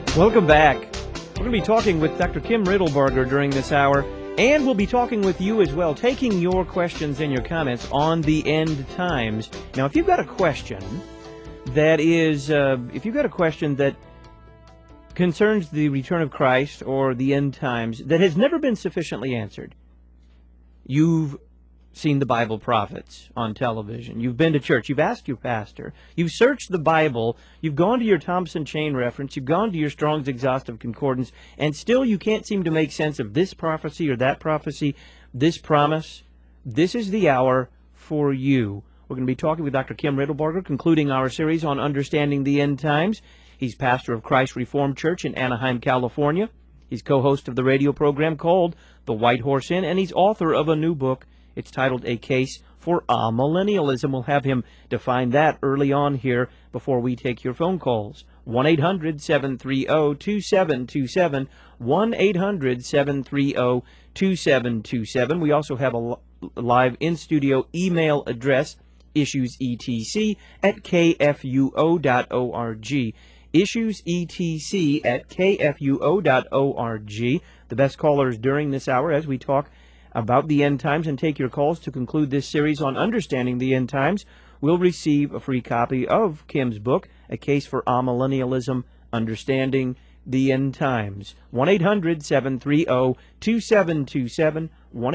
Welcome back. We're going to be talking with Dr. Kim Riddlebarger during this hour, and we'll be talking with you as well, taking your questions and your comments on the end times. Now, if you've got a question that concerns the return of Christ or the end times that has never been sufficiently answered, you've seen the Bible prophets on television, you've been to church, you've asked your pastor, you've searched the Bible, you've gone to your Thompson Chain Reference, you've gone to your Strong's Exhaustive Concordance, and still you can't seem to make sense of this prophecy or that prophecy, this promise. This is the hour for you. We're going to be talking with Dr. Kim Riddlebarger, concluding our series on understanding the end times. He's pastor of Christ Reformed Church in Anaheim, California. He's co-host of the radio program called The White Horse Inn, and he's author of a new book. It's titled A Case for Amillennialism. We'll have him define that early on here before we take your phone calls. 1-800-730-2727, 1-800-730-2727. We also have a live in-studio email address, issuesetc@kfuo.org. issuesetc@kfuo.org. The best callers during this hour as we talk about the end times and take your calls to conclude this series on understanding the end times will receive a free copy of Kim's book, A Case for Amillennialism, Understanding the End Times. 1-800-730-2727,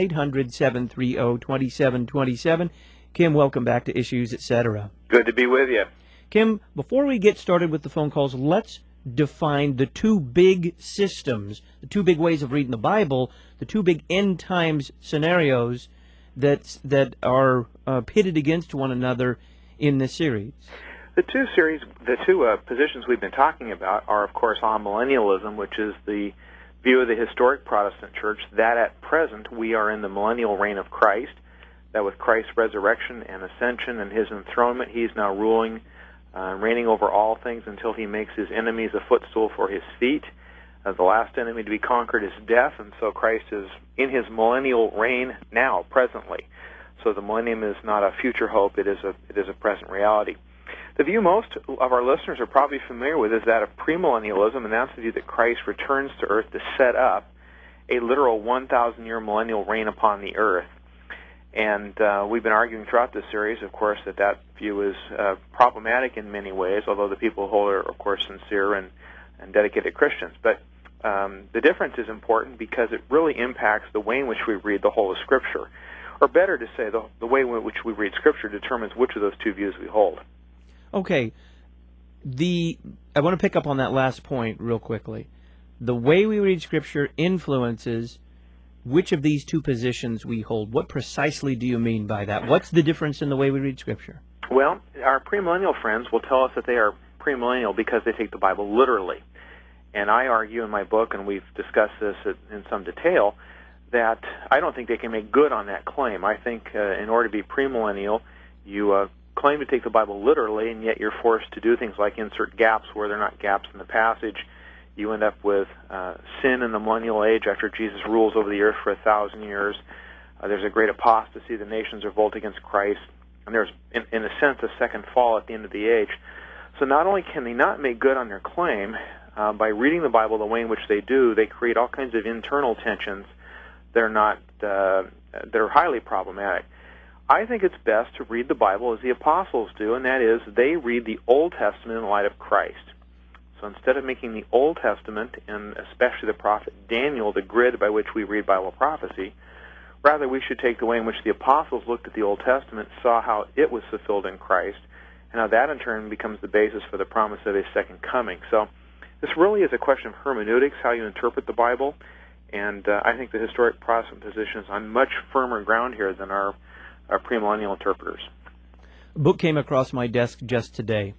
1-800-730-2727. Kim, welcome back to Issues, Etc. Good to be with you. Kim, before we get started with the phone calls, let's define the two big systems, the two big ways of reading the Bible, the two big end times scenarios that are pitted against one another in this series. The two positions we've been talking about are, of course, amillennialism, which is the view of the historic Protestant Church that at present we are in the millennial reign of Christ, that with Christ's resurrection and ascension and his enthronement, he's now ruling, reigning over all things until he makes his enemies a footstool for his feet. The last enemy to be conquered is death, and so Christ is in his millennial reign now, presently. So the millennium is not a future hope, it is a present reality. The view most of our listeners are probably familiar with is that of premillennialism, and that's the view that Christ returns to earth to set up a literal 1,000-year millennial reign upon the earth. And we've been arguing throughout this series, of course, that view is problematic in many ways, although the people who hold it are, of course, sincere and dedicated Christians. But the difference is important because it really impacts the way in which we read the whole of Scripture. Or better to say, the way in which we read Scripture determines which of those two views we hold. Okay. I want to pick up on that last point real quickly. The way we read Scripture influences which of these two positions we hold. What precisely do you mean by that? What's the difference in the way we read Scripture? Well, our premillennial friends will tell us that they are premillennial because they take the Bible literally. And I argue in my book, and we've discussed this in some detail, that I don't think they can make good on that claim. I think in order to be premillennial, you claim to take the Bible literally, and yet you're forced to do things like insert gaps where there are not gaps in the passage. You end up with sin in the millennial age after Jesus rules over the earth for 1,000 years. There's a great apostasy. The nations revolt against Christ. And there's, in a sense, a second fall at the end of the age. So not only can they not make good on their claim, by reading the Bible the way in which they do, they create all kinds of internal tensions that are highly problematic. I think it's best to read the Bible as the apostles do, and that is they read the Old Testament in light of Christ. So instead of making the Old Testament, and especially the prophet Daniel, the grid by which we read Bible prophecy, rather we should take the way in which the apostles looked at the Old Testament, saw how it was fulfilled in Christ, and how that in turn becomes the basis for the promise of his second coming. So this really is a question of hermeneutics, how you interpret the Bible, and I think the historic Protestant position is on much firmer ground here than our premillennial interpreters. A book came across my desk just today.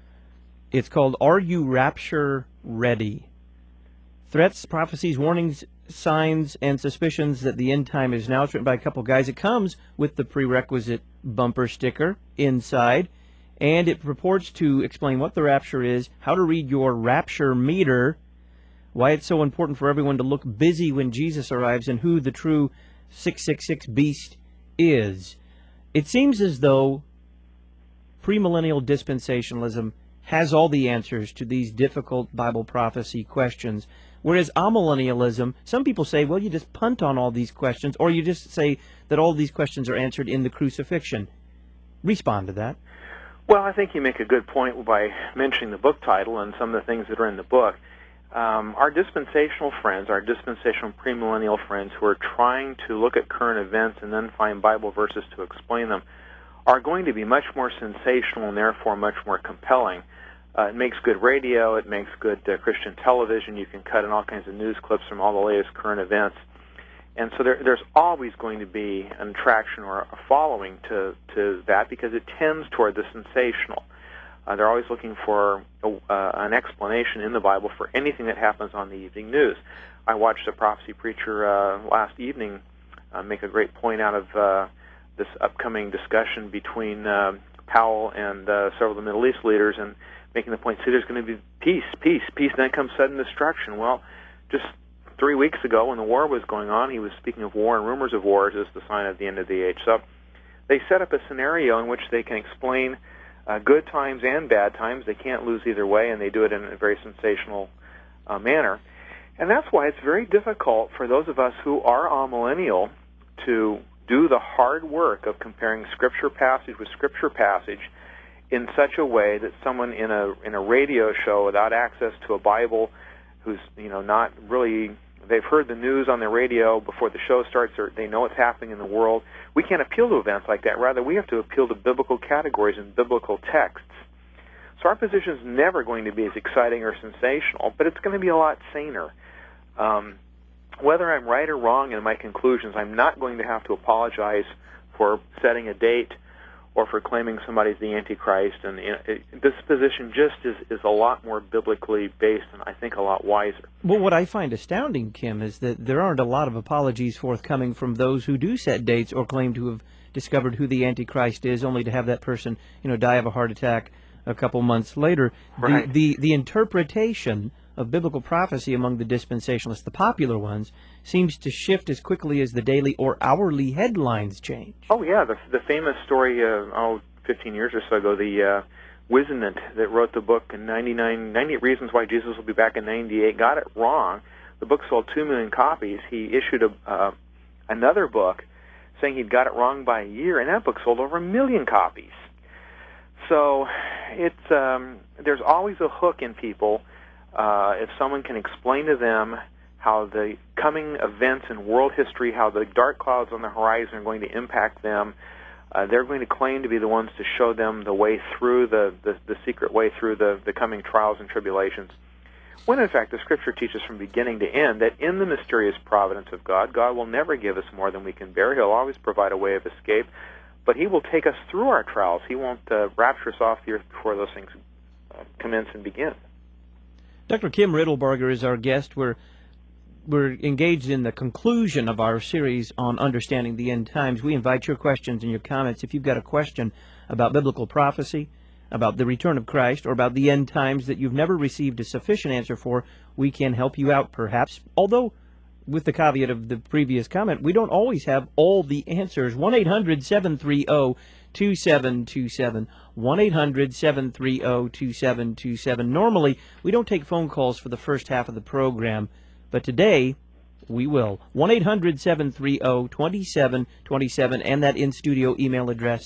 It's called Are You Rapture Ready? Threats, Prophecies, Warnings, Signs, and Suspicions that the End Time is Now. It's written by a couple guys. It comes with the prerequisite bumper sticker inside, and it purports to explain what the rapture is, how to read your rapture meter, why it's so important for everyone to look busy when Jesus arrives, and who the true 666 beast is. It seems as though premillennial dispensationalism has all the answers to these difficult Bible prophecy questions. Whereas amillennialism, some people say, well, you just punt on all these questions, or you just say that all these questions are answered in the crucifixion. Respond to that. Well, I think you make a good point by mentioning the book title and some of the things that are in the book. Our dispensational friends, our dispensational premillennial friends who are trying to look at current events and then find Bible verses to explain them, are going to be much more sensational and therefore much more compelling. It makes good radio, it makes good Christian television, you can cut in all kinds of news clips from all the latest current events. And so there's always going to be an attraction or a following to that because it tends toward the sensational. They're always looking for an explanation in the Bible for anything that happens on the evening news. I watched a prophecy preacher last evening make a great point out of this upcoming discussion between Powell and several of the Middle East leaders, and making the point, see, there's going to be peace, and then comes sudden destruction. Well, just 3 weeks ago when the war was going on, he was speaking of war and rumors of wars as the sign of the end of the age. So they set up a scenario in which they can explain good times and bad times. They can't lose either way, and they do it in a very sensational manner. And that's why it's very difficult for those of us who are amillennial to do the hard work of comparing Scripture passage with Scripture passage in such a way that someone in a radio show without access to a Bible, who's not really, they've heard the news on the radio before the show starts, or they know what's happening in the world. We can't appeal to events like that. Rather, we have to appeal to biblical categories and biblical texts. So our position is never going to be as exciting or sensational, but it's going to be a lot saner. Whether I'm right or wrong in my conclusions, I'm not going to have to apologize for setting a date or for claiming somebody's the Antichrist. And this position just is a lot more biblically based and I think a lot wiser. Well, what I find astounding, Kim, is that there aren't a lot of apologies forthcoming from those who do set dates or claim to have discovered who the Antichrist is, only to have that person, die of a heart attack a couple months later. Right. The interpretation of biblical prophecy among the dispensationalists, the popular ones, seems to shift as quickly as the daily or hourly headlines change. Oh, yeah. The famous story, 15 years or so ago, the Wisenant that wrote the book in 98 Reasons Why Jesus Will Be Back in 98, got it wrong. The book sold 2 million copies. He issued another book saying he'd got it wrong by a year, and that book sold over 1 million copies. So there's always a hook in people. If someone can explain to them how the coming events in world history, how the dark clouds on the horizon are going to impact them, they're going to claim to be the ones to show them the way through, the secret way through the coming trials and tribulations. When, in fact, the Scripture teaches from beginning to end that in the mysterious providence of God, God will never give us more than we can bear. He'll always provide a way of escape, but He will take us through our trials. He won't rapture us off the earth before those things commence and begin. Dr. Kim Riddlebarger is our guest. We're engaged in the conclusion of our series on understanding the end times. We invite your questions and your comments. If you've got a question about biblical prophecy, about the return of Christ, or about the end times that you've never received a sufficient answer for, we can help you out perhaps. Although, with the caveat of the previous comment, we don't always have all the answers. 1-800-730-2727. 1-800-730-2727. Normally, we don't take phone calls for the first half of the program, but today we will. 1-800-730-2727, and that in-studio email address,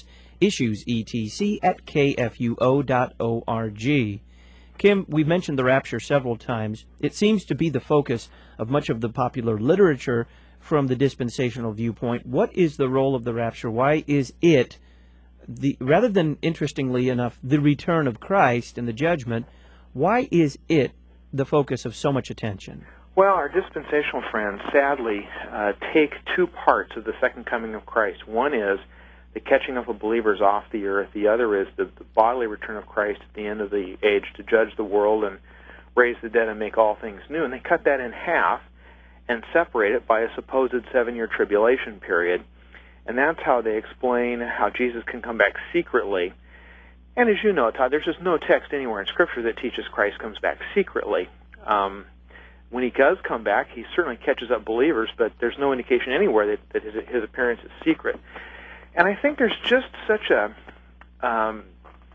issuesetc@kfuo.org. Kim, we've mentioned the rapture several times. It seems to be the focus of much of the popular literature from the dispensational viewpoint. What is the role of the rapture? Why is it, rather than, interestingly enough, the return of Christ and the judgment, why is it the focus of so much attention? Well, our dispensational friends, sadly, take two parts of the second coming of Christ. One is the catching up of believers off the earth. The other is the bodily return of Christ at the end of the age to judge the world and raise the dead and make all things new. And they cut that in half and separate it by a supposed 7-year tribulation period. And that's how they explain how Jesus can come back secretly. And as you know, Todd, there's just no text anywhere in Scripture that teaches Christ comes back secretly. When he does come back, he certainly catches up believers, but there's no indication anywhere that his appearance is secret. And I think there's just such a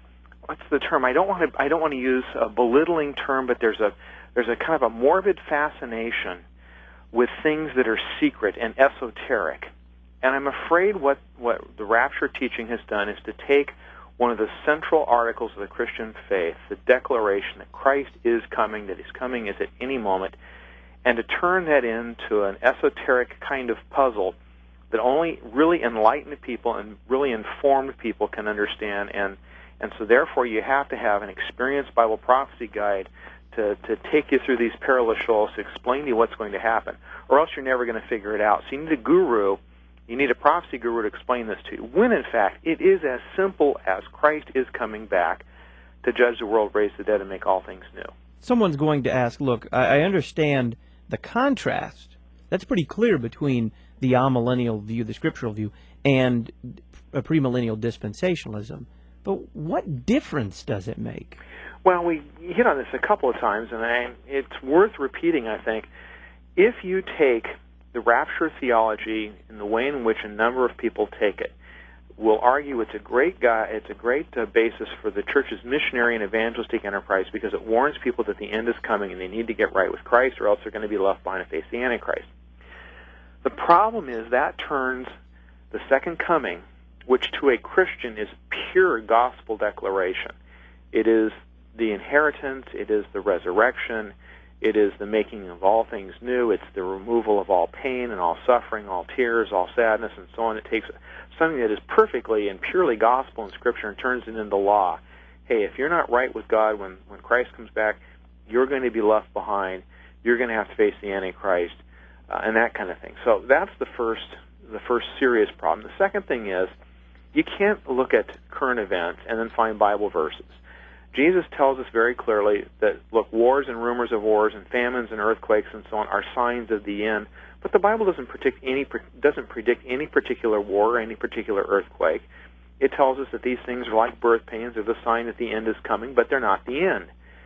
what's the term? I don't want to use a belittling term, but there's a kind of a morbid fascination with things that are secret and esoteric. And I'm afraid what the rapture teaching has done is to take one of the central articles of the Christian faith, the declaration that Christ is coming, that His coming is at any moment, and to turn that into an esoteric kind of puzzle that only really enlightened people and really informed people can understand. And so therefore you have to have an experienced Bible prophecy guide to take you through these perilous shoals, to explain to you what's going to happen, or else you're never going to figure it out. So you need a guru. You need a prophecy guru to explain this to you, when in fact it is as simple as Christ is coming back to judge the world, raise the dead, and make all things new. Someone's going to ask, look, I understand the contrast. That's pretty clear between the amillennial view, the scriptural view, and a premillennial dispensationalism. But what difference does it make? Well, we hit on this a couple of times, and it's worth repeating, I think. If you take the rapture theology in the way in which a number of people take it, will argue it's a great basis for the church's missionary and evangelistic enterprise, because it warns people that the end is coming and they need to get right with Christ, or else they're going to be left behind and face the Antichrist. The problem is that turns the second coming, which to a Christian is pure gospel declaration. It is the inheritance, it is the resurrection, it is the making of all things new. It's the removal of all pain and all suffering, all tears, all sadness, and so on. It takes something that is perfectly and purely gospel in Scripture and turns it into law. Hey, if you're not right with God when Christ comes back, you're going to be left behind. You're going to have to face the Antichrist, and that kind of thing. So that's the first serious problem. The second thing is, you can't look at current events and then find Bible verses. Jesus tells us very clearly that, look, wars and rumors of wars and famines and earthquakes and so on are signs of the end. But the Bible doesn't predict any particular war or any particular earthquake. It tells us that these things are like birth pains, they're the sign that the end is coming, but they're not the end.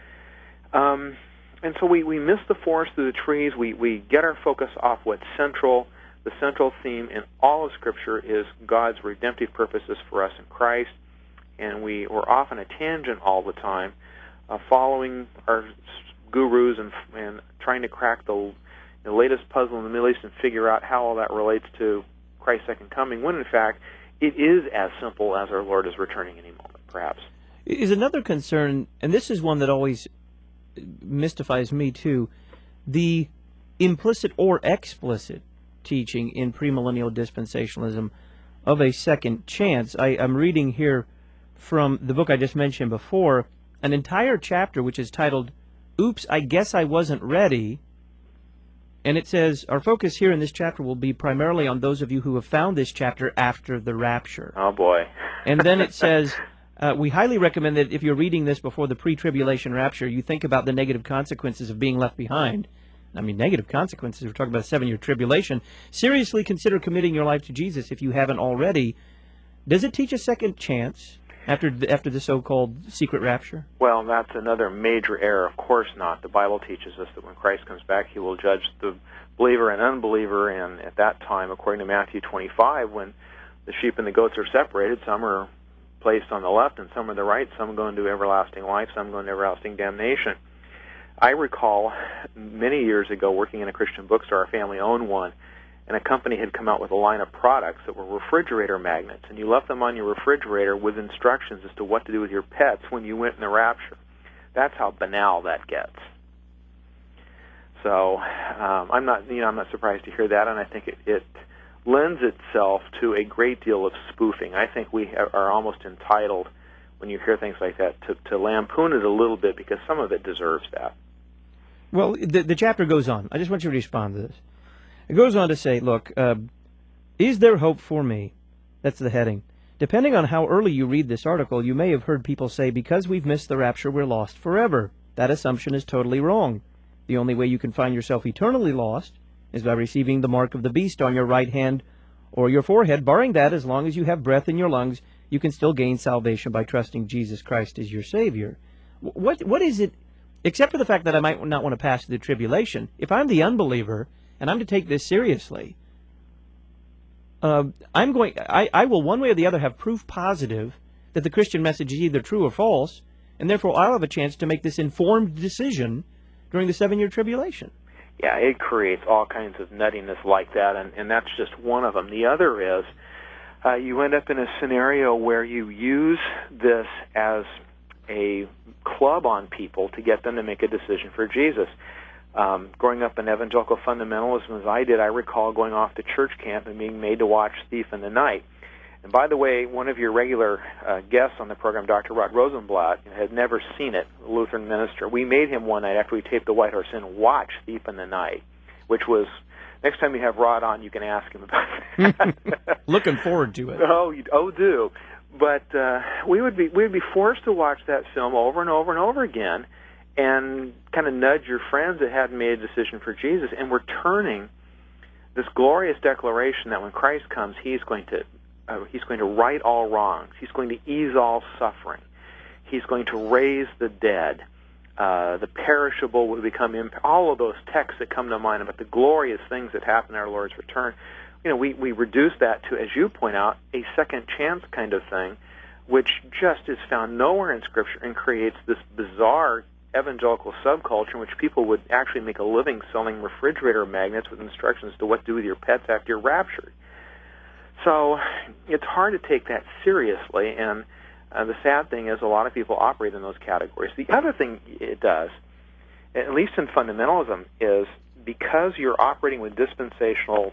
And so we miss the forest through the trees. We get our focus off what's central. The central theme in all of Scripture is God's redemptive purposes for us in Christ. And we're off on a tangent all the time, following our gurus and trying to crack the latest puzzle in the Middle East and figure out how all that relates to Christ's second coming, when in fact it is as simple as our Lord is returning any moment, perhaps. Is another concern, and this is one that always mystifies me too, the implicit or explicit teaching in premillennial dispensationalism of a second chance. I'm reading here from the book I just mentioned before, an entire chapter which is titled, Oops, I Guess I Wasn't Ready. And it says, our focus here in this chapter will be primarily on those of you who have found this chapter after the rapture. Oh, boy. And then it says, we highly recommend that if you're reading this before the pre-tribulation rapture, you think about the negative consequences of being left behind. I mean, negative consequences. We're talking about a 7-year tribulation. Seriously consider committing your life to Jesus if you haven't already. Does it teach a second chance after the so-called secret rapture? Well, that's another major error. Of course not. The Bible teaches us that when Christ comes back, He will judge the believer and unbeliever, and at that time, according to Matthew 25, when the sheep and the goats are separated, some are placed on the left and some on the right, some go into everlasting life, some go into everlasting damnation. I recall many years ago working in a Christian bookstore, our family owned one, and a company had come out with a line of products that were refrigerator magnets, and you left them on your refrigerator with instructions as to what to do with your pets when you went in the rapture. That's how banal that gets. So I'm not surprised to hear that, and I think it lends itself to a great deal of spoofing. I think we are almost entitled, when you hear things like that, to lampoon it a little bit, because some of it deserves that. Well, the chapter goes on. I just want you to respond to this. It goes on to say, look, is there hope for me? That's the heading. Depending on how early you read this article, you may have heard people say, because we've missed the rapture, we're lost forever. That assumption is totally wrong. The only way you can find yourself eternally lost is by receiving the mark of the beast on your right hand or your forehead. Barring that, as long as you have breath in your lungs, you can still gain salvation by trusting Jesus Christ as your Savior. What is it, except for the fact that I might not want to pass through the tribulation, if I'm the unbeliever and I'm to take this seriously, I will one way or the other have proof positive that the Christian message is either true or false, and therefore I'll have a chance to make this informed decision during the 7-year tribulation. Yeah, it creates all kinds of nuttiness like that, and that's just one of them. The other is you end up in a scenario where you use this as a club on people to get them to make a decision for Jesus. Growing up in evangelical fundamentalism as I did, I recall going off to church camp and being made to watch Thief in the Night. And by the way, one of your regular guests on the program, Dr. Rod Rosenblatt, had never seen it, a Lutheran minister. We made him one night after we taped The White Horse Inn watch Thief in the Night, which was, next time you have Rod on, you can ask him about that. Looking forward to it. Oh, do. But we would be forced to watch that film over and over and over again and kind of nudge your friends that hadn't made a decision for Jesus. And we're turning this glorious declaration that when Christ comes, He's going to right all wrongs. He's going to ease all suffering. He's going to raise the dead. The perishable will become all of those texts that come to mind about the glorious things that happen at our Lord's return. You know, we reduce that to, as you point out, a second chance kind of thing, which just is found nowhere in Scripture and creates this bizarre evangelical subculture in which people would actually make a living selling refrigerator magnets with instructions to what to do with your pets after you're raptured. So it's hard to take that seriously, and the sad thing is a lot of people operate in those categories. The other thing it does, at least in fundamentalism, is because you're operating with dispensational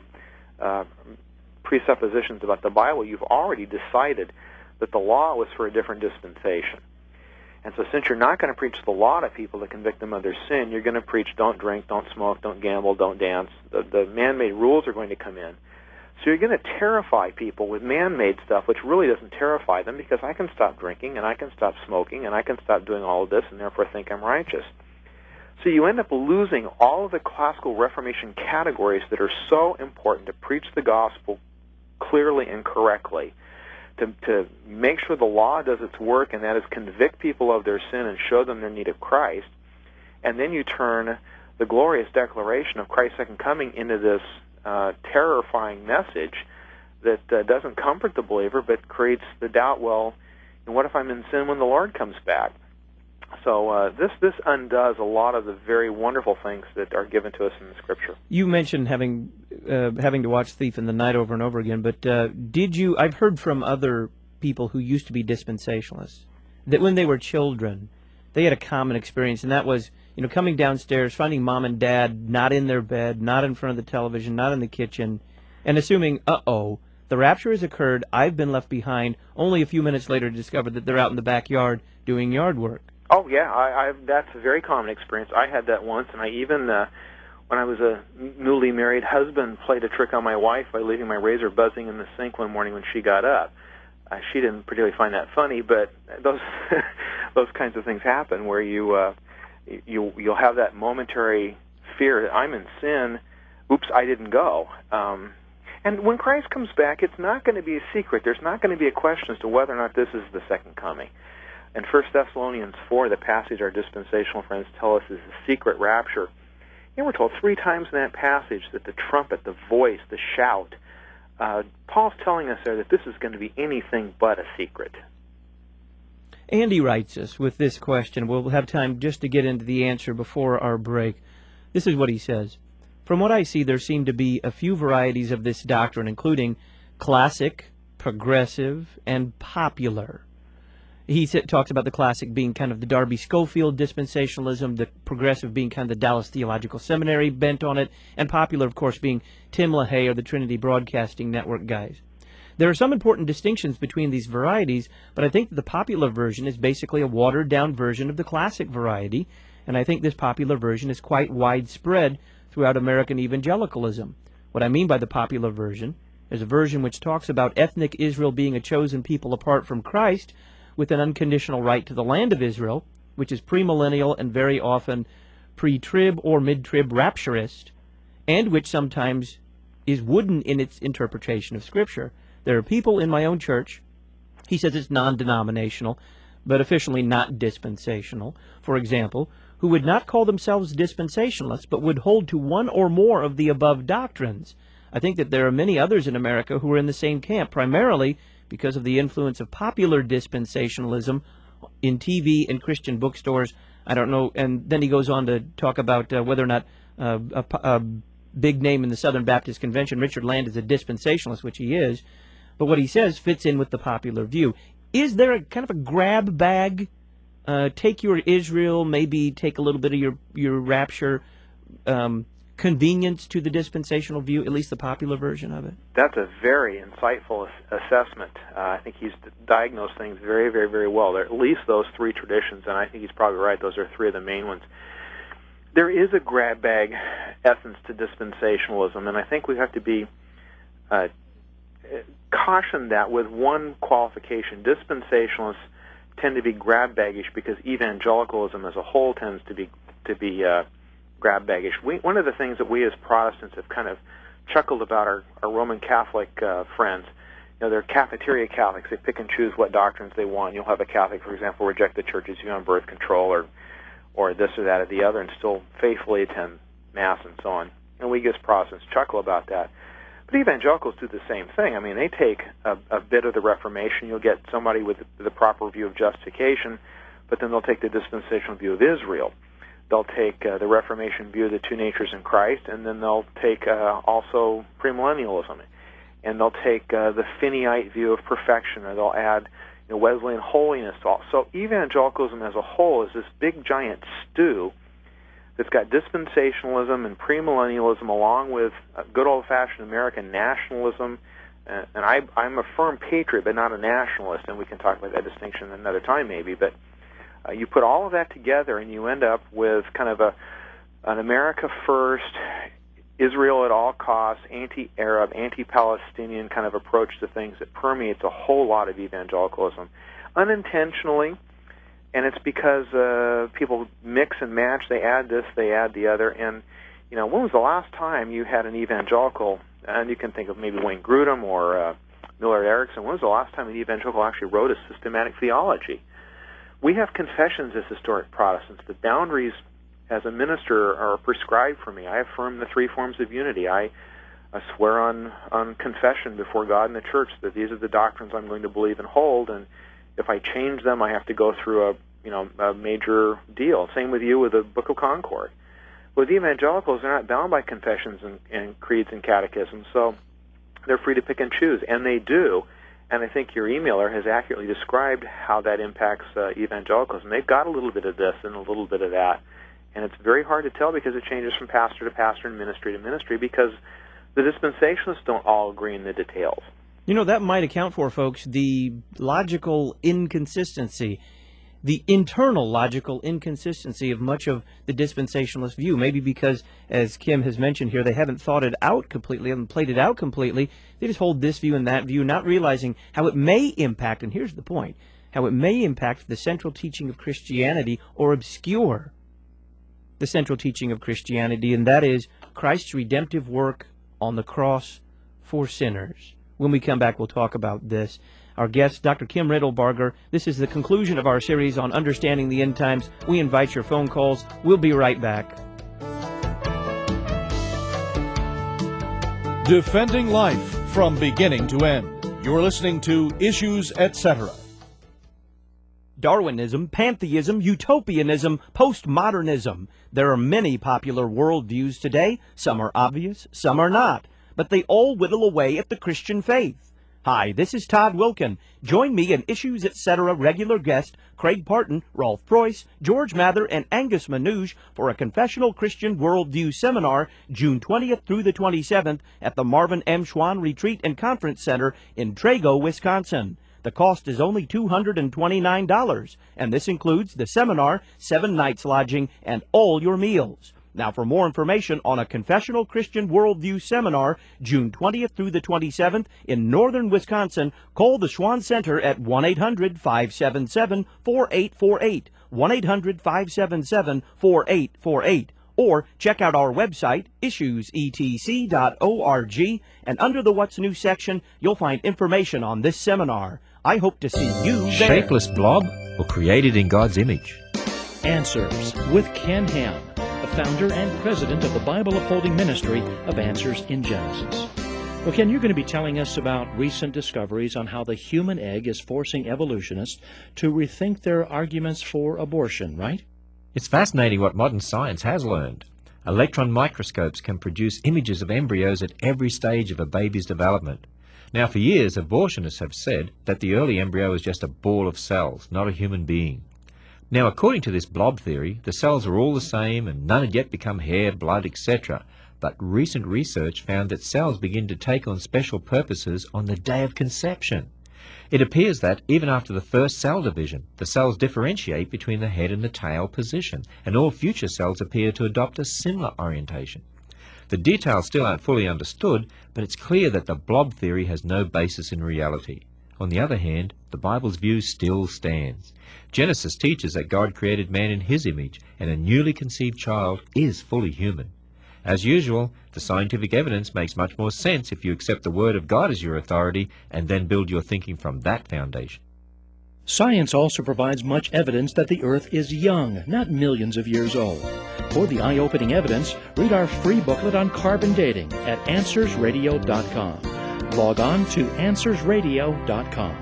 presuppositions about the Bible, you've already decided that the law was for a different dispensation. And so since you're not going to preach the law to people to convict them of their sin, you're going to preach don't drink, don't smoke, don't gamble, don't dance. The man-made rules are going to come in. So you're going to terrify people with man-made stuff, which really doesn't terrify them, because I can stop drinking, and I can stop smoking, and I can stop doing all of this, and therefore think I'm righteous. So you end up losing all of the classical Reformation categories that are so important to preach the gospel clearly and correctly, to make sure the law does its work, and that is convict people of their sin and show them their need of Christ. And then you turn the glorious declaration of Christ's second coming into this terrifying message that doesn't comfort the believer but creates the doubt, well, what if I'm in sin when the Lord comes back? So this undoes a lot of the very wonderful things that are given to us in the Scripture. You mentioned having to watch Thief in the Night over and over again, but did you? I've heard from other people who used to be dispensationalists that when they were children, they had a common experience, and that was, coming downstairs, finding mom and dad not in their bed, not in front of the television, not in the kitchen, and assuming, the rapture has occurred, I've been left behind, only a few minutes later to discover that they're out in the backyard doing yard work. Oh, yeah, that's a very common experience. I had that once, and I even, when I was a newly married husband, played a trick on my wife by leaving my razor buzzing in the sink one morning when she got up. She didn't particularly find that funny, but those those kinds of things happen where you'll have that momentary fear that I'm in sin. Oops, I didn't go. And when Christ comes back, it's not going to be a secret. There's not going to be a question as to whether or not this is the second coming. In 1 Thessalonians 4, the passage our dispensational friends tell us is the secret rapture. And we're told 3 times in that passage that the trumpet, the voice, the shout, Paul's telling us there that this is going to be anything but a secret. Andy writes us with this question. We'll have time just to get into the answer before our break. This is what he says. From what I see, there seem to be a few varieties of this doctrine, including classic, progressive, and popular. He talks about the classic being kind of the Darby Schofield dispensationalism, the progressive being kind of the Dallas Theological Seminary bent on it, and popular, of course, being Tim LaHaye or the Trinity Broadcasting Network guys. There are some important distinctions between these varieties, but I think that the popular version is basically a watered-down version of the classic variety, and I think this popular version is quite widespread throughout American evangelicalism. What I mean by the popular version is a version which talks about ethnic Israel being a chosen people apart from Christ, with an unconditional right to the land of Israel, which is premillennial and very often pre-trib or mid-trib rapturist, and which sometimes is wooden in its interpretation of Scripture. There are people in my own church, he says it's non-denominational, but officially not dispensational, for example, who would not call themselves dispensationalists, but would hold to one or more of the above doctrines. I think that there are many others in America who are in the same camp, primarily because of the influence of popular dispensationalism in TV and Christian bookstores. I don't know. And then he goes on to talk about whether or not a big name in the Southern Baptist Convention, Richard Land, is a dispensationalist, which he is. But what he says fits in with the popular view. Is there a kind of a grab bag? Take your Israel, maybe take a little bit of your rapture convenience to the dispensational view, at least the popular version of it? That's a very insightful assessment. I think he's diagnosed things very, very, very well. There are at least those three traditions, and I think he's probably right. Those are three of the main ones. There is a grab bag essence to dispensationalism, and I think we have to be cautioned that with one qualification. Dispensationalists tend to be grab baggish because evangelicalism as a whole tends to be grab baggish. One of the things that we as Protestants have kind of chuckled about our Roman Catholic friends. You know, they're cafeteria Catholics. They pick and choose what doctrines they want. You'll have a Catholic, for example, reject the Church's view on birth control or this or that or the other and still faithfully attend Mass and so on. And we as Protestants chuckle about that. But evangelicals do the same thing. I mean, they take a bit of the Reformation. You'll get somebody with the proper view of justification, but then they'll take the dispensational view of Israel. They'll take the Reformation view of the two natures in Christ, and then they'll take also premillennialism. And they'll take the Finneyite view of perfection, or they'll add Wesleyan holiness to all. So evangelicalism as a whole is this big giant stew that's got dispensationalism and premillennialism along with good old-fashioned American nationalism. And I'm a firm patriot, but not a nationalist, and we can talk about that distinction another time maybe. But you put all of that together, and you end up with kind of an America first, Israel at all costs, anti-Arab, anti-Palestinian kind of approach to things that permeates a whole lot of evangelicalism, unintentionally. And it's because people mix and match. They add this, they add the other. And, when was the last time you had an evangelical, and you can think of maybe Wayne Grudem or Millard Erickson, when was the last time an evangelical actually wrote a systematic theology? We have confessions as historic Protestants. The boundaries as a minister are prescribed for me. I affirm the three forms of unity. I swear on confession before God and the church that these are the doctrines I'm going to believe and hold, and if I change them, I have to go through a major deal. Same with you with the Book of Concord. With evangelicals, they're not bound by confessions and creeds and catechisms, so they're free to pick and choose, and they do. And I think your emailer has accurately described how that impacts evangelicals. And they've got a little bit of this and a little bit of that, and it's very hard to tell because it changes from pastor to pastor and ministry to ministry because the dispensationalists don't all agree in the details. That might account for, folks, the logical inconsistency, the internal logical inconsistency of much of the dispensationalist view. Maybe because, as Kim has mentioned here, they haven't thought it out completely, haven't played it out completely. They just hold this view and that view, not realizing how it may impact, and here's the point, how it may impact the central teaching of Christianity or obscure the central teaching of Christianity, and that is Christ's redemptive work on the cross for sinners. When we come back, we'll talk about this. Our guest, Dr. Kim Riddlebarger. This is the conclusion of our series on understanding the end times. We invite your phone calls. We'll be right back. Defending life from beginning to end. You're listening to Issues, Etc. Darwinism, pantheism, utopianism, postmodernism. There are many popular worldviews today. Some are obvious, some are not. But they all whittle away at the Christian faith. Hi, this is Todd Wilkin. Join me and Issues Etc. regular guest Craig Parton, Rolf Preuss, George Mather, and Angus Manouche for a Confessional Christian Worldview Seminar June 20th through the 27th at the Marvin M. Schwann Retreat and Conference Center in Trago, Wisconsin. The cost is only $229, and this includes the seminar, 7 nights lodging, and all your meals. Now, for more information on a Confessional Christian Worldview Seminar, June 20th through the 27th in northern Wisconsin, call the Schwann Center at 1-800-577-4848, 1-800-577-4848, or check out our website, issuesetc.org, and under the What's New section, you'll find information on this seminar. I hope to see you there. Shapeless blob or created in God's image? Answers with Ken Ham, the founder and president of the Bible Upholding Ministry of Answers in Genesis. Well, Ken, you're going to be telling us about recent discoveries on how the human egg is forcing evolutionists to rethink their arguments for abortion, right? It's fascinating what modern science has learned. Electron microscopes can produce images of embryos at every stage of a baby's development. Now, for years, abortionists have said that the early embryo is just a ball of cells, not a human being. Now, according to this blob theory, the cells are all the same and none had yet become hair, blood, etc. But recent research found that cells begin to take on special purposes on the day of conception. It appears that, even after the first cell division, the cells differentiate between the head and the tail position, and all future cells appear to adopt a similar orientation. The details still aren't fully understood, but it's clear that the blob theory has no basis in reality. On the other hand, the Bible's view still stands. Genesis teaches that God created man in his image, and a newly conceived child is fully human. As usual, the scientific evidence makes much more sense if you accept the Word of God as your authority and then build your thinking from that foundation. Science also provides much evidence that the Earth is young, not millions of years old. For the eye-opening evidence, read our free booklet on carbon dating at AnswersRadio.com. Log on to AnswersRadio.com.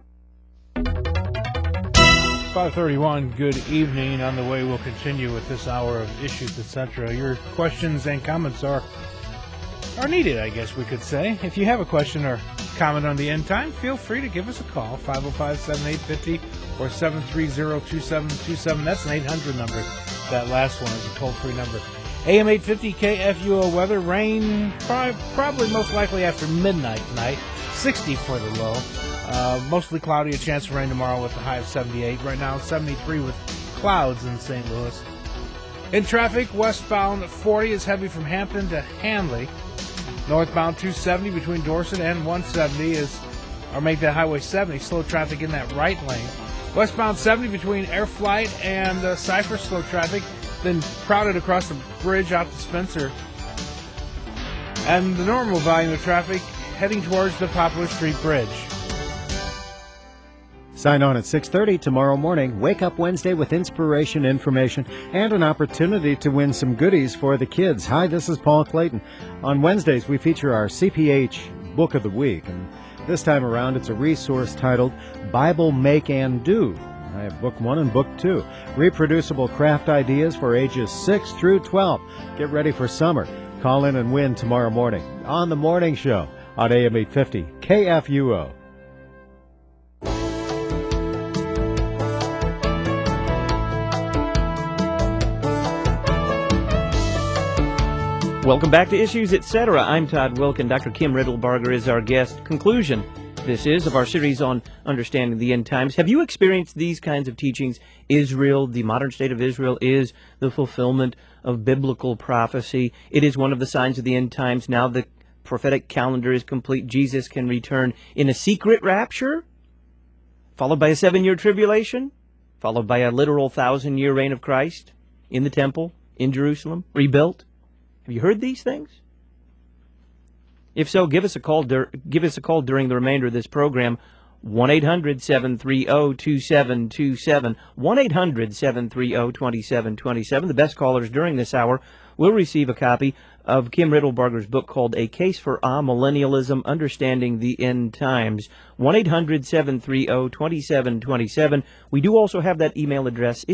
5:31, good evening. On the way, we'll continue with this hour of Issues, etc. Your questions and comments are needed, I guess we could say. If you have a question or comment on the end time, feel free to give us a call, 505-7850 or 730-2727. That's an 800 number. That last one is a toll-free number. AM 850 KFUO weather, rain probably most likely after midnight tonight, 60 for the low. Mostly cloudy, a chance of rain tomorrow with a high of 78. Right now, 73 with clouds in St. Louis. In traffic, westbound 40 is heavy from Hampton to Handley. Northbound 270 between Dorset and 170 make that Highway 70. Slow traffic in that right lane. Westbound 70 between Air Flight and Cypher, slow traffic. Then crowded across the bridge out to Spencer. And the normal volume of traffic heading towards the Poplar Street Bridge. Sign on at 6:30 tomorrow morning. Wake up Wednesday with inspiration, information, and an opportunity to win some goodies for the kids. Hi, this is Paul Clayton. On Wednesdays, we feature our CPH Book of the Week. And this time around, it's a resource titled Bible Make and Do. I have Book 1 and Book 2. Reproducible craft ideas for ages 6 through 12. Get ready for summer. Call in and win tomorrow morning on The Morning Show on AM 850 KFUO. Welcome back to Issues, Etc. I'm Todd Wilken. Dr. Kim Riddlebarger is our guest. Conclusion, this is, of our series on understanding the end times. Have you experienced these kinds of teachings? Israel, the modern state of Israel, is the fulfillment of biblical prophecy. It is one of the signs of the end times. Now the prophetic calendar is complete. Jesus can return in a secret rapture, followed by a 7-year tribulation, followed by a literal 1,000-year reign of Christ in the temple, in Jerusalem, rebuilt. Have you heard these things? If so, give us a call during the remainder of this program. 1-800-730-2727. 1-800-730-2727. The best callers during this hour will receive a copy of Kim Riddlebarger's book called A Case for Amillennialism, Understanding the End Times. 1-800-730-2727. We do also have that email address,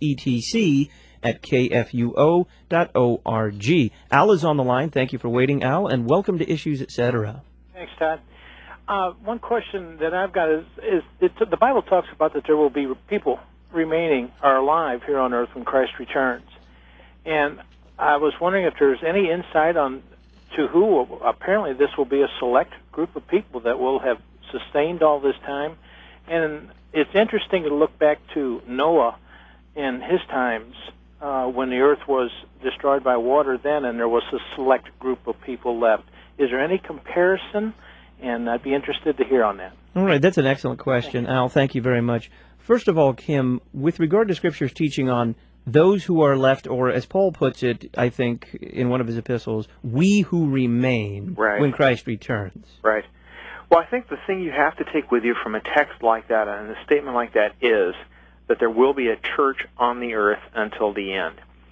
issuesetc@kfuo.org. Al is on the line. Thank you for waiting, Al, and welcome to Issues, Etc. Thanks, Todd. One question that I've got is the Bible talks about that there will be people remaining or alive here on earth when Christ returns. And I was wondering if there's any insight on to who. Apparently this will be a select group of people that will have sustained all this time. And it's interesting to look back to Noah in his times when the earth was destroyed by water then, and there was a select group of people left. Is there any comparison? And I'd be interested to hear on that. All right, that's an excellent question, Al. Thank you very much. First of all, Kim, with regard to Scripture's teaching on those who are left, or as Paul puts it, I think, in one of his epistles, we who remain when Christ returns. Right. Well, I think the thing you have to take with you from a text like that and a statement like that is that there will be a church on the earth until the end.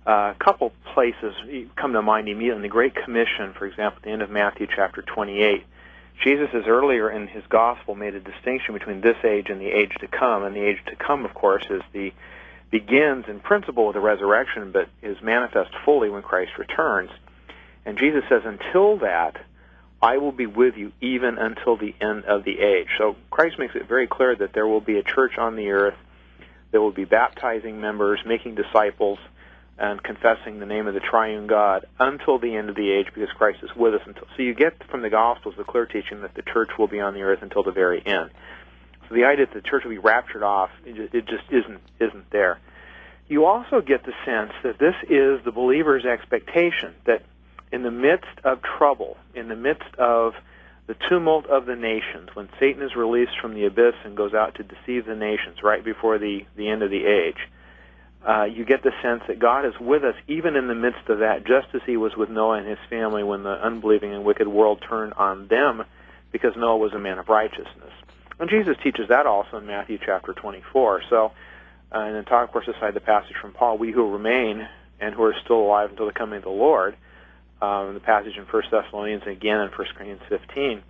A couple places come to mind immediately. In the Great Commission, for example, at the end of Matthew chapter 28, Jesus has earlier in his gospel made a distinction between this age and the age to come. And the age to come, of course, begins in principle with the resurrection, but is manifest fully when Christ returns. And Jesus says, until that, I will be with you even until the end of the age. So Christ makes it very clear that there will be a church on the earth that will be baptizing members, making disciples, and confessing the name of the triune God until the end of the age, because Christ is with us until. So you get from the Gospels the clear teaching that the church will be on the earth until the very end. So the idea that the church will be raptured off, it just isn't there. You also get the sense that this is the believer's expectation, that in the midst of trouble, in the midst of the tumult of the nations, when Satan is released from the abyss and goes out to deceive the nations right before the end of the age, you get the sense that God is with us even in the midst of that, just as he was with Noah and his family when the unbelieving and wicked world turned on them, because Noah was a man of righteousness. And Jesus teaches that also in Matthew chapter 24. So, and then talk, of course, aside the passage from Paul, we who remain and who are still alive until the coming of the Lord, the passage in 1 Thessalonians and again in 1 Corinthians 15,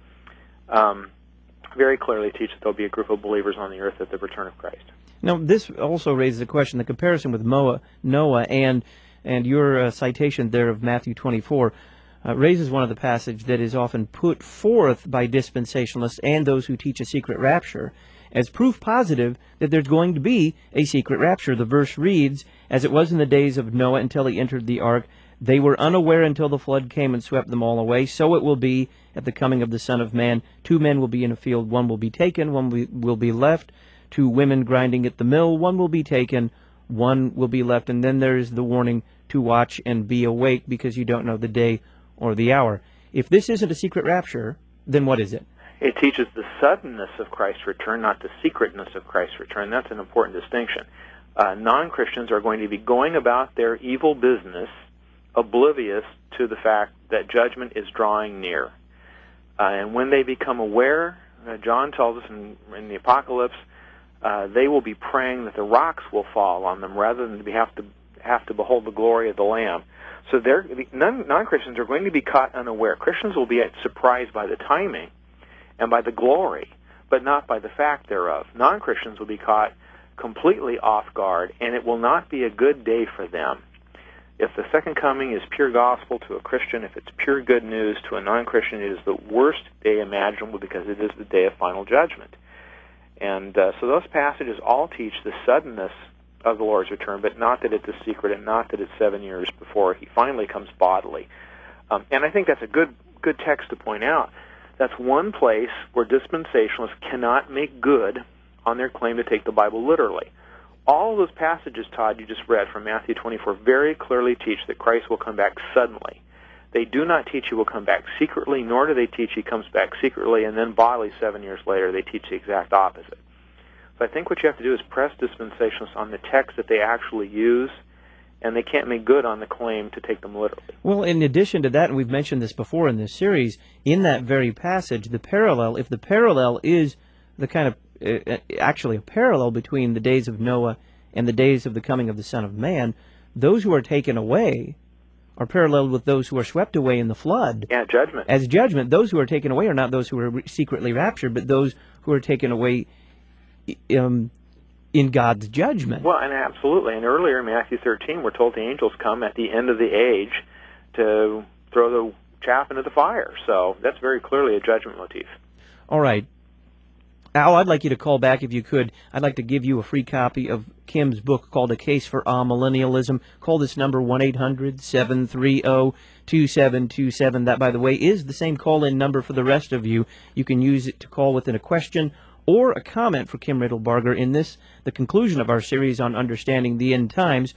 very clearly teach that there'll be a group of believers on the earth at the return of Christ. Now, this also raises a question, the comparison with Noah and your citation there of Matthew 24 raises one of the passages that is often put forth by dispensationalists and those who teach a secret rapture as proof positive that there's going to be a secret rapture. The verse reads, as it was in the days of Noah until he entered the ark, they were unaware until the flood came and swept them all away. So it will be at the coming of the Son of Man. 2 men will be in a field, one will be taken, one will be left. 2 women grinding at the mill, one will be taken, one will be left. And then there is the warning to watch and be awake, because you don't know the day or the hour. If this isn't a secret rapture, then what is it? It teaches the suddenness of Christ's return, not the secretness of Christ's return. That's an important distinction. Non-Christians are going to be going about their evil business oblivious to the fact that judgment is drawing near. And when they become aware, John tells us in the Apocalypse, they will be praying that the rocks will fall on them rather than have to behold the glory of the Lamb. So non-Christians are going to be caught unaware. Christians will be surprised by the timing and by the glory, but not by the fact thereof. Non-Christians will be caught completely off guard, and it will not be a good day for them. If the second coming is pure gospel to a Christian, if it's pure good news to a non-Christian, it is the worst day imaginable, because it is the day of final judgment. And so those passages all teach the suddenness of the Lord's return, but not that it's a secret and not that it's 7 years before he finally comes bodily. And I think that's a good text to point out. That's one place where dispensationalists cannot make good on their claim to take the Bible literally. All of those passages, Todd, you just read from Matthew 24 very clearly teach that Christ will come back suddenly. They do not teach he will come back secretly, nor do they teach he comes back secretly and then bodily 7 years later. They teach the exact opposite. So I think what you have to do is press dispensationalists on the text that they actually use, and they can't make good on the claim to take them literally. Well, in addition to that, and we've mentioned this before in this series, in that very passage, the parallel, if the parallel is the kind of actually a parallel between the days of Noah and the days of the coming of the Son of Man, those who are taken away are paralleled with those who are swept away in the flood. Yeah, judgment. As judgment, those who are taken away are not those who are secretly raptured, but those who are taken away in God's judgment. Well, and absolutely. And earlier in Matthew 13, we're told the angels come at the end of the age to throw the chaff into the fire. So that's very clearly a judgment motif. All right. Al, I'd like you to call back if you could. I'd like to give you a free copy of Kim's book called A Case for Amillennialism. Call this number 1-800-730-2727. That, by the way, is the same call-in number for the rest of you. You can use it to call within a question or a comment for Kim Riddlebarger in this, the conclusion of our series on understanding the end times.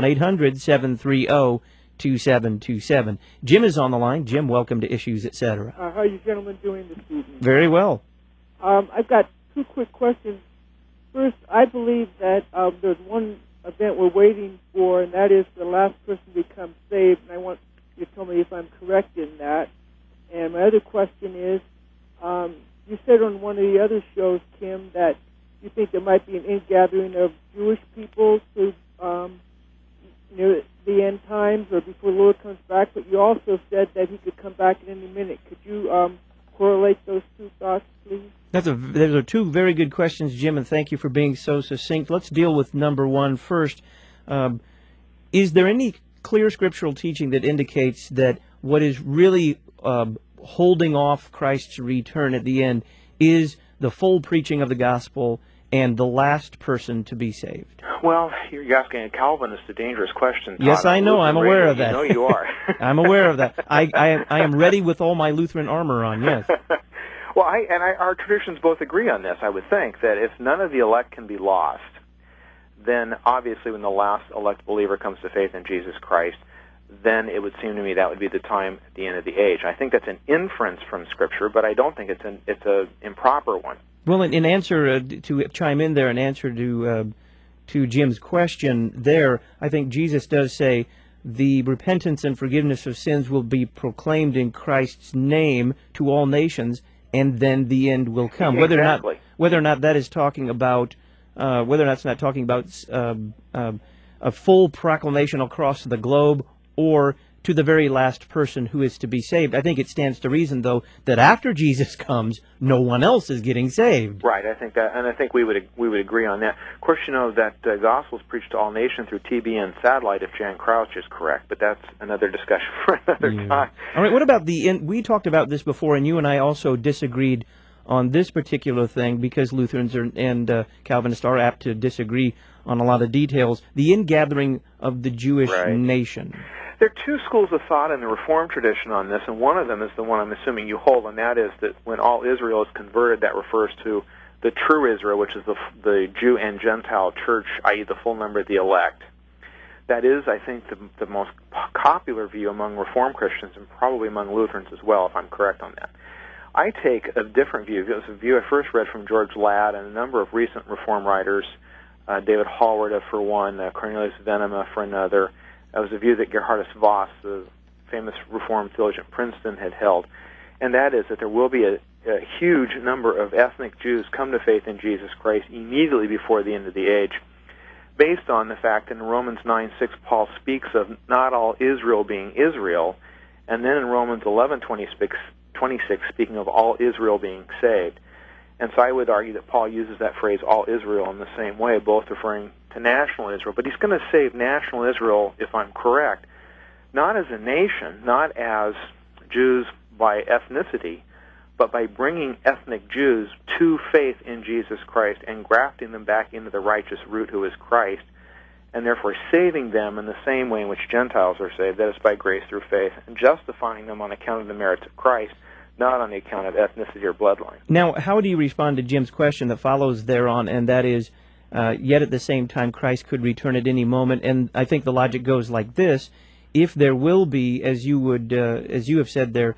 1-800-730-2727. Jim is on the line. Jim, welcome to Issues, Etc. How are you gentlemen doing this evening? Very well. I've got 2 quick questions. First, I believe that there's one event we're waiting for, and that is the last person to become saved, and I want you to tell me if I'm correct in that. And my other question is, you said on one of the other shows, Kim, that you think there might be an ingathering of Jewish people to the end times or before the Lord comes back, but you also said that he could come back at any minute. Could you correlate those two thoughts, please? Those are two very good questions, Jim, and thank you for being so succinct. Let's deal with number one first. Is there any clear scriptural teaching that indicates that what is really holding off Christ's return at the end is the full preaching of the gospel and the last person to be saved? Well, you're asking a Calvinist a dangerous question, Todd. Yes, I know. I'm aware of that. You know you are. I'm aware of that. I am ready with all my Lutheran armor on, yes. Well, our traditions both agree on this, I would think, that if none of the elect can be lost, then obviously when the last elect believer comes to faith in Jesus Christ, then it would seem to me that would be the time at the end of the age. I think that's an inference from Scripture, but I don't think it's an improper one. Well, in answer to chime in there, in answer to Jim's question there, I think Jesus does say the repentance and forgiveness of sins will be proclaimed in Christ's name to all nations, and then the end will come. Exactly. Whether or not that is talking about, whether or not it's not talking about a full proclamation across the globe or to the very last person who is to be saved. I think it stands to reason, though, that after Jesus comes, no one else is getting saved. Right, I think that, and I think we would agree on that. Of course, you know that gospel is preached to all nations through TBN satellite, if Jan Crouch is correct, but that's another discussion for another time. All right, what about we talked about this before, and you and I also disagreed on this particular thing because Lutherans and Calvinists are apt to disagree on a lot of details. The ingathering of the Jewish nation. There are two schools of thought in the Reformed tradition on this, and one of them is the one I'm assuming you hold, and that is that when all Israel is converted, that refers to the true Israel, which is the Jew and Gentile church, i.e. the full number of the elect. That is, I think, the most popular view among Reformed Christians and probably among Lutherans as well, if I'm correct on that. I take a different view. It was a view I first read from George Ladd and a number of recent Reformed writers, David Hallward for one, Cornelius Venema for another. That was a view that Gerhardus Voss, the famous Reformed theologian at Princeton, had held, and that is that there will be a huge number of ethnic Jews come to faith in Jesus Christ immediately before the end of the age, based on the fact that in Romans 9:6 Paul speaks of not all Israel being Israel, and then in Romans 11:26 speaking of all Israel being saved. And so I would argue that Paul uses that phrase, all Israel, in the same way, both referring to national Israel. But he's going to save national Israel, if I'm correct, not as a nation, not as Jews by ethnicity, but by bringing ethnic Jews to faith in Jesus Christ and grafting them back into the righteous root who is Christ, and therefore saving them in the same way in which Gentiles are saved, that is by grace through faith, and justifying them on account of the merits of Christ, not on the account of ethnicity or bloodline. Now, how do you respond to Jim's question that follows thereon, and that is, yet at the same time Christ could return at any moment? And I think the logic goes like this: if there will be, as you have said there,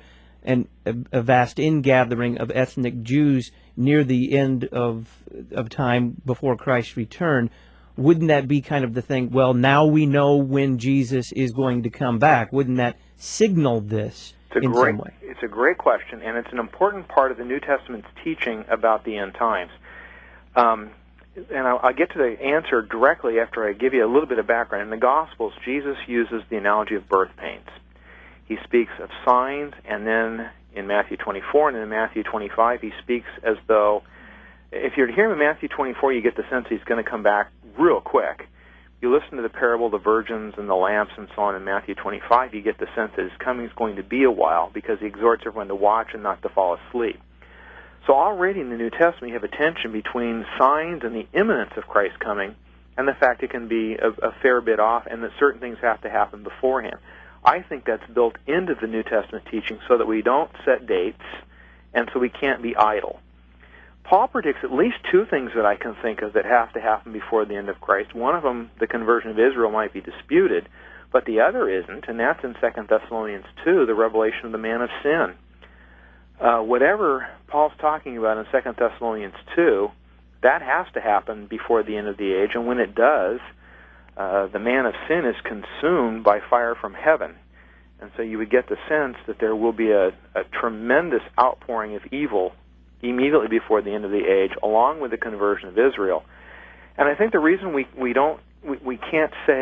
a vast ingathering of ethnic Jews near the end of time before Christ's return, wouldn't that be kind of the thing? Well, now we know when Jesus is going to come back. Wouldn't that signal this? It's a great question, and it's an important part of the New Testament's teaching about the end times. And I'll get to the answer directly after I give you a little bit of background. In the Gospels, Jesus uses the analogy of birth pains. He speaks of signs, and then in Matthew 24 and in Matthew 25, he speaks as though, if you're to hear him in Matthew 24, you get the sense he's going to come back real quick. You listen to the parable of the virgins and the lamps and so on in Matthew 25, you get the sense that his coming is going to be a while because he exhorts everyone to watch and not to fall asleep. So already in the New Testament, you have a tension between signs and the imminence of Christ's coming and the fact it can be a fair bit off and that certain things have to happen beforehand. I think that's built into the New Testament teaching so that we don't set dates and so we can't be idle. Paul predicts at least two things that I can think of that have to happen before the end of Christ. One of them, the conversion of Israel, might be disputed, but the other isn't, and that's in 2 Thessalonians 2, the revelation of the man of sin. Whatever Paul's talking about in 2 Thessalonians 2, that has to happen before the end of the age, and when it does, the man of sin is consumed by fire from heaven. And so you would get the sense that there will be a tremendous outpouring of evil immediately before the end of the age, along with the conversion of Israel. And I think the reason we can't say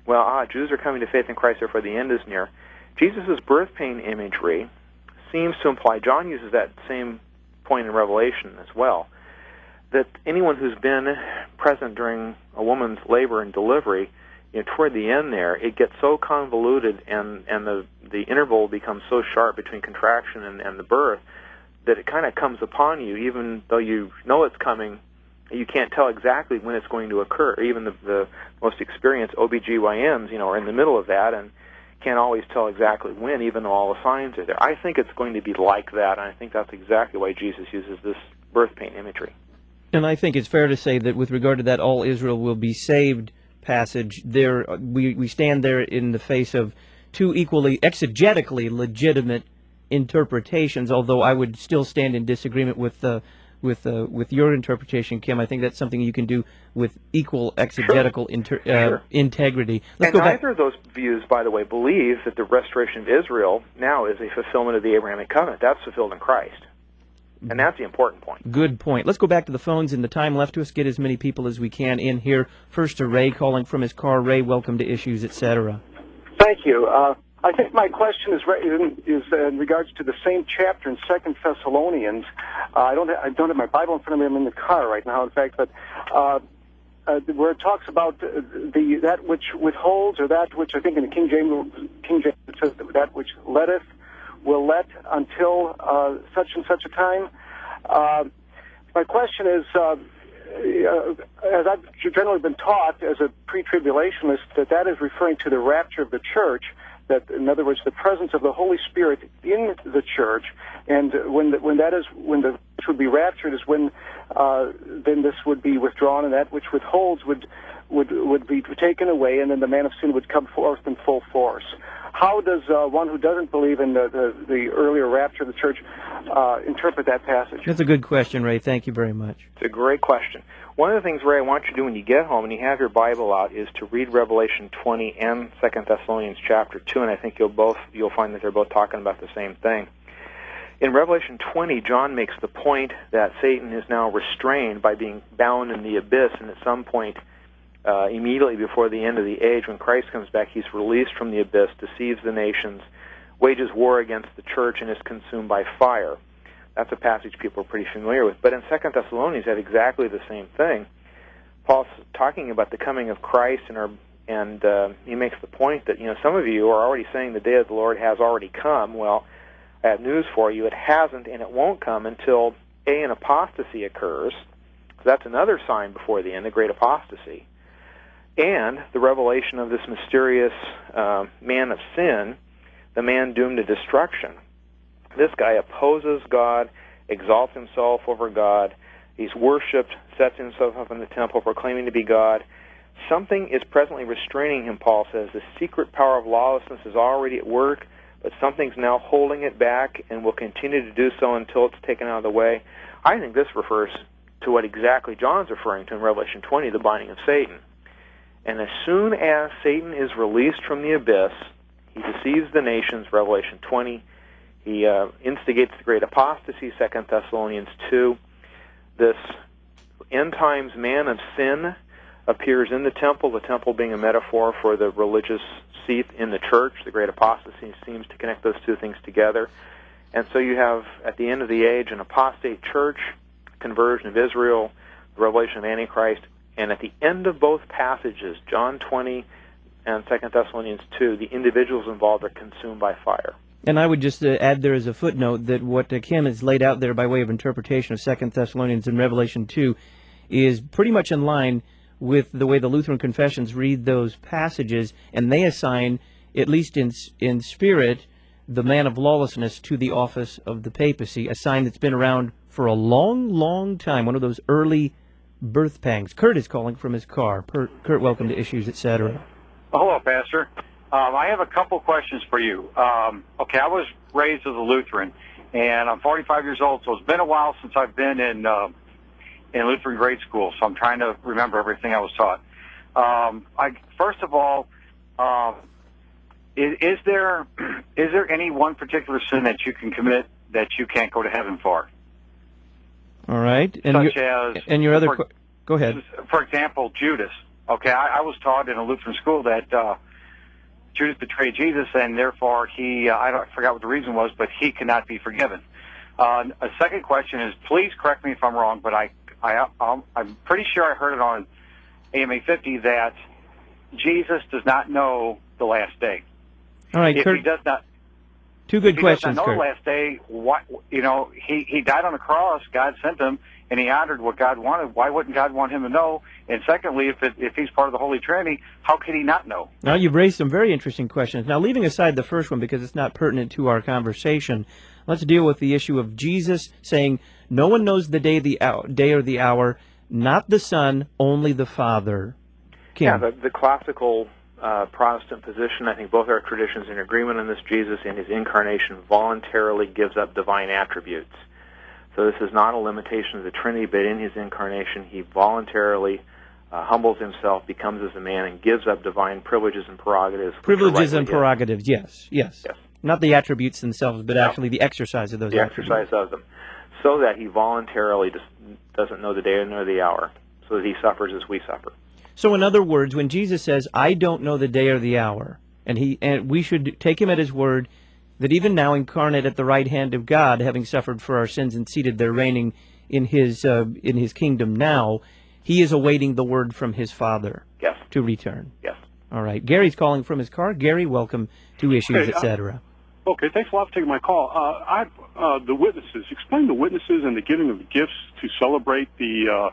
well, Jews are coming to faith in Christ, therefore the end is near. Jesus' birth pain imagery seems to imply, John uses that same point in Revelation as well, that anyone who's been present during a woman's labor and delivery, toward the end there, it gets so convoluted and the interval becomes so sharp between contraction and the birth that it kind of comes upon you, even though you know it's coming. You can't tell exactly when it's going to occur. Even the most experienced OBGYNs, are in the middle of that and can't always tell exactly when, even though all the signs are there. I think it's going to be like that, and I think that's exactly why Jesus uses this birth pain imagery. And I think it's fair to say that with regard to that all Israel will be saved passage, there we stand there in the face of two equally exegetically legitimate interpretations, although I would still stand in disagreement with your interpretation, Kim. I think that's something you can do with equal exegetical integrity. Neither of those views, by the way, believe that the restoration of Israel now is a fulfillment of the Abrahamic covenant. That's fulfilled in Christ. And that's the important point. Good point. Let's go back to the phones in the time left to us, get as many people as we can in here. First to Ray calling from his car. Ray, welcome to Issues, etc. Thank you. I think my question is in regards to the same chapter in 2 Thessalonians. I don't have my Bible in front of me. I'm in the car right now, in fact, but where it talks about that which withholds, or that which I think in the King James it says that which letteth will let until such and such a time. My question is, as I've generally been taught as a pre-tribulationist, that is referring to the rapture of the church. That, in other words, the presence of the Holy Spirit in the church, and when the church would be raptured is when then this would be withdrawn, and that which withholds would be taken away, and then the man of sin would come forth in full force. How does one who doesn't believe in the earlier rapture of the church interpret that passage? That's a good question, Ray. Thank you very much. It's a great question. One of the things, Ray, I want you to do when you get home and you have your Bible out is to read Revelation 20 and 2 Thessalonians chapter 2, and I think you'll find that they're both talking about the same thing. In Revelation 20, John makes the point that Satan is now restrained by being bound in the abyss, and at some point, immediately before the end of the age, when Christ comes back, he's released from the abyss, deceives the nations, wages war against the church, and is consumed by fire. That's a passage people are pretty familiar with. But in 2 Thessalonians, you have exactly the same thing. Paul's talking about the coming of Christ, and he makes the point that, some of you are already saying the day of the Lord has already come. Well, I have news for you. It hasn't, and it won't come until, an apostasy occurs. So that's another sign before the end, the great apostasy. And the revelation of this mysterious man of sin, the man doomed to destruction. This guy opposes God, exalts himself over God. He's worshipped, sets himself up in the temple, proclaiming to be God. Something is presently restraining him, Paul says. The secret power of lawlessness is already at work, but something's now holding it back and will continue to do so until it's taken out of the way. I think this refers to what exactly John's referring to in Revelation 20, the binding of Satan. And as soon as Satan is released from the abyss, he deceives the nations, Revelation 20. He instigates the great apostasy, 2 Thessalonians 2. This end times man of sin appears in the temple being a metaphor for the religious seat in the church. The great apostasy seems to connect those two things together. And so you have, at the end of the age, an apostate church, conversion of Israel, the revelation of Antichrist, and at the end of both passages, John 20 and 2 Thessalonians 2, the individuals involved are consumed by fire. And I would just add there as a footnote that what Kim has laid out there by way of interpretation of 2 Thessalonians and Revelation 2 is pretty much in line with the way the Lutheran confessions read those passages, and they assign, at least in spirit, the man of lawlessness to the office of the papacy, a sign that's been around for a long, long time, one of those early birth pangs. Kurt is calling from his car. Kurt, welcome to Issues, etc. Hello, Pastor. I have a couple questions for you. Okay, I was raised as a Lutheran, and I'm 45 years old, so it's been a while since I've been in Lutheran grade school, so I'm trying to remember everything I was taught. First of all, is there any one particular sin that you can commit that you can't go to heaven for? All right. Go ahead. For example, Judas. Okay, I was taught in a Lutheran school that Judas betrayed Jesus, and therefore I forgot what the reason was, but he cannot be forgiven. A second question is, please correct me if I'm wrong, but I'm pretty sure I heard it on AMA 50 that Jesus does not know the last day. All right, if Kurt. He does not. Two good questions, If he does not know Kurt. the last day, he died on the cross. God sent him, and he honored what God wanted. Why wouldn't God want him to know? And secondly, if he's part of the Holy Trinity, how could he not know? Now, you've raised some very interesting questions. Now, leaving aside the first one because it's not pertinent to our conversation, let's deal with the issue of Jesus saying, no one knows the day or the hour, not the Son, only the Father. Kim. Yeah, the classical Protestant position, I think both our traditions in agreement on this. Jesus in his incarnation voluntarily gives up divine attributes. So this is not a limitation of the Trinity, but in his incarnation he voluntarily humbles himself, becomes as a man, and gives up divine privileges and prerogatives. Privileges and prerogatives, yes. Not the attributes themselves, but actually the exercise of those attributes. The exercise of them. So that he voluntarily doesn't know the day nor the hour, so that he suffers as we suffer. So in other words, when Jesus says, I don't know the day or the hour, and we should take him at his word, that even now incarnate at the right hand of God, having suffered for our sins and seated there reigning in his kingdom now, he is awaiting the word from his Father to return. Yes. All right. Gary's calling from his car. Gary, welcome to Issues, etc. Okay, thanks a lot for taking my call. The witnesses. Explain the witnesses and the giving of the gifts to celebrate the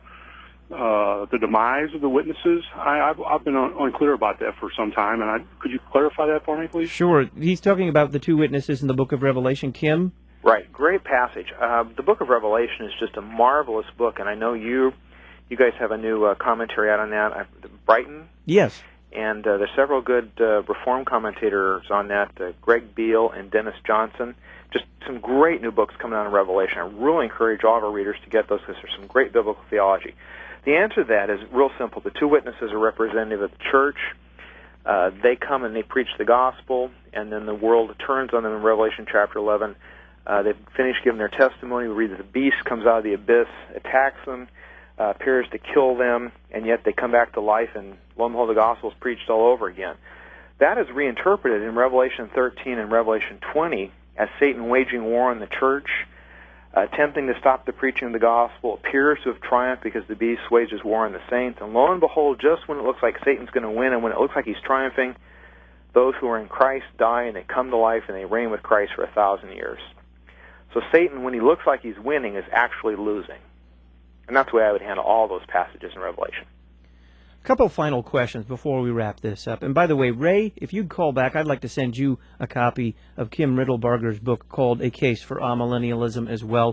demise of the witnesses. I've been unclear about that for some time, and could you clarify that for me, please? Sure. He's talking about the two witnesses in the book of Revelation. Kim? Right. Great passage. The book of Revelation is just a marvelous book, and I know you guys have a new commentary out on that. Brighton? Yes. And there's several good Reformed commentators on that, Greg Beale and Dennis Johnson. Just some great new books coming out of Revelation. I really encourage all of our readers to get those because there's some great biblical theology. The answer to that is real simple. The two witnesses are representative of the church. They come and they preach the gospel, and then the world turns on them in Revelation chapter 11. They finish giving their testimony. We read that the beast comes out of the abyss, attacks them, appears to kill them, and yet they come back to life, and lo and behold, the gospel is preached all over again. That is reinterpreted in Revelation 13 and Revelation 20 as Satan waging war on the church, attempting to stop the preaching of the gospel, appears to have triumphed because the beast wages war on the saints. And lo and behold, just when it looks like Satan's going to win and when it looks like he's triumphing, those who are in Christ die and they come to life and they reign with Christ for 1,000 years. So Satan, when he looks like he's winning, is actually losing. And that's the way I would handle all those passages in Revelation. A couple final questions before we wrap this up. And by the way, Ray, if you'd call back, I'd like to send you a copy of Kim Riddlebarger's book called A Case for Amillennialism as well,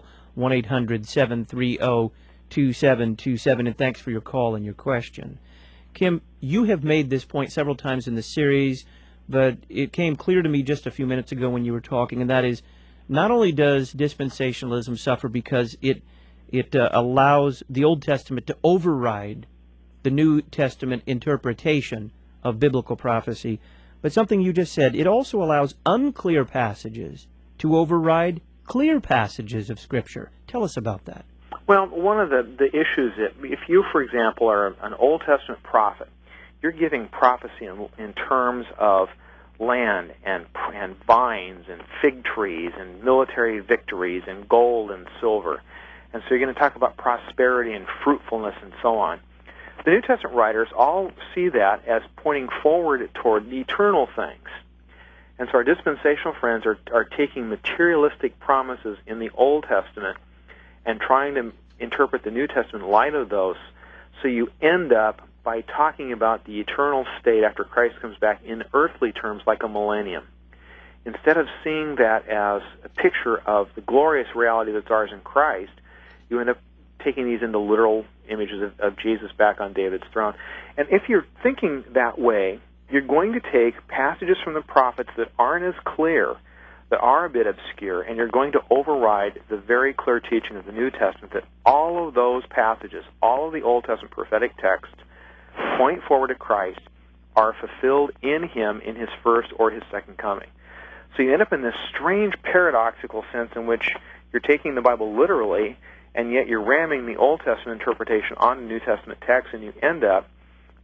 1-800-730-2727. And thanks for your call and your question. Kim, you have made this point several times in the series, but it came clear to me just a few minutes ago when you were talking, and that is, not only does dispensationalism suffer because it allows the Old Testament to override the New Testament interpretation of biblical prophecy, but something you just said, it also allows unclear passages to override clear passages of Scripture. Tell us about that. Well, one of the issues, if you, for example, are an Old Testament prophet, you're giving prophecy in terms of land and vines and fig trees and military victories and gold and silver. And so you're going to talk about prosperity and fruitfulness and so on. The New Testament writers all see that as pointing forward toward the eternal things. And so our dispensational friends are taking materialistic promises in the Old Testament and trying to interpret the New Testament in light of those. So you end up by talking about the eternal state after Christ comes back in earthly terms like a millennium. Instead of seeing that as a picture of the glorious reality that's ours in Christ, you end up taking these into literal images of Jesus back on David's throne. And if you're thinking that way, you're going to take passages from the prophets that aren't as clear, that are a bit obscure, and you're going to override the very clear teaching of the New Testament that all of those passages, all of the Old Testament prophetic texts, point forward to Christ, are fulfilled in Him in His first or His second coming. So you end up in this strange paradoxical sense in which you're taking the Bible literally, and yet you're ramming the Old Testament interpretation on the New Testament text, and you end up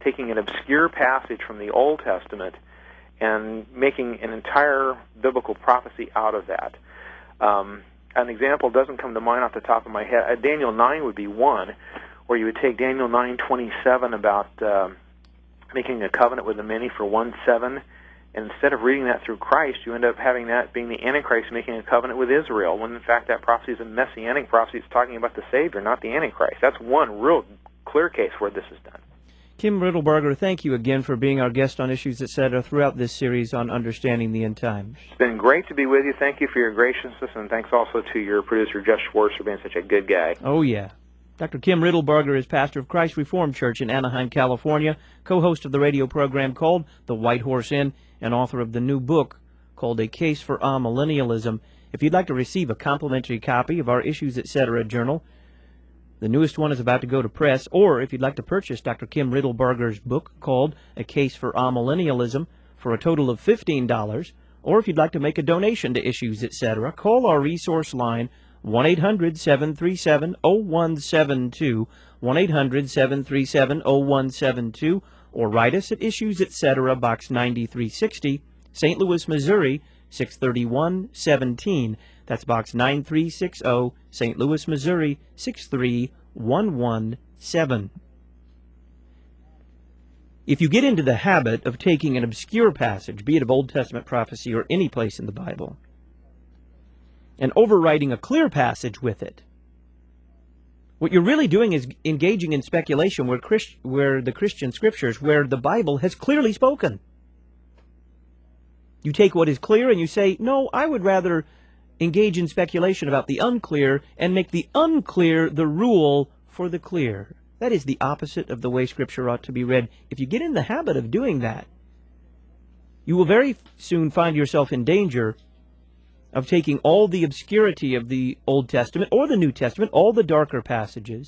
taking an obscure passage from the Old Testament and making an entire biblical prophecy out of that. An example doesn't come to mind off the top of my head. Daniel 9 would be one, where you would take Daniel 9:27 about making a covenant with the many for 1/7, and instead of reading that through Christ, you end up having that being the Antichrist making a covenant with Israel, when in fact that prophecy is a messianic prophecy. It's talking about the Savior, not the Antichrist. That's one real clear case where this is done. Kim Riddleberger, thank you again for being our guest on Issues Etc. throughout this series on understanding the end times. It's been great to be with you. Thank you for your graciousness, and thanks also to your producer, Jeff Schwartz, for being such a good guy. Oh, yeah. Dr. Kim Riddleberger is pastor of Christ Reformed Church in Anaheim, California, co-host of the radio program called The White Horse Inn, and author of the new book called A Case for Amillennialism. If you'd like to receive a complimentary copy of our Issues Etc. journal, the newest one is about to go to press, or if you'd like to purchase Dr. Kim Riddleberger's book called A Case for Amillennialism for a total of $15, or if you'd like to make a donation to Issues Etc., call our resource line 1-800-737-0172, 1-800-737-0172, or write us at Issues Etc., Box 9360, St. Louis, Missouri, 63117. That's Box 9360, St. Louis, Missouri, 63117. If you get into the habit of taking an obscure passage, be it of Old Testament prophecy or any place in the Bible, and overwriting a clear passage with it, what you're really doing is engaging in speculation where the Christian Scriptures, where the Bible has clearly spoken. You take what is clear and you say, no, I would rather engage in speculation about the unclear and make the unclear the rule for the clear. That is the opposite of the way Scripture ought to be read. If you get in the habit of doing that, you will very soon find yourself in danger of taking all the obscurity of the Old Testament or the New Testament, all the darker passages,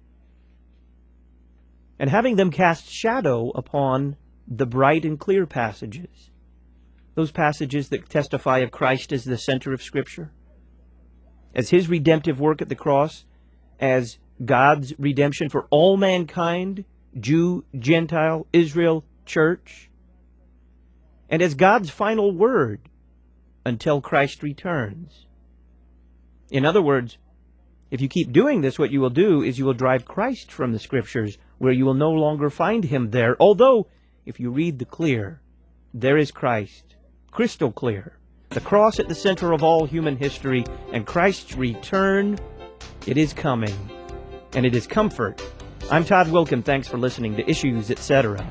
and having them cast shadow upon the bright and clear passages. Those passages that testify of Christ as the center of Scripture, as His redemptive work at the cross, as God's redemption for all mankind, Jew, Gentile, Israel, church, and as God's final word until Christ returns. In other words, if you keep doing this, what you will do is you will drive Christ from the Scriptures, where you will no longer find Him there. Although, if you read the clear, there is Christ, crystal clear. The cross at the center of all human history, and Christ's return, it is coming, and it is comfort. I'm Todd Wilkin. Thanks for listening to Issues Etc.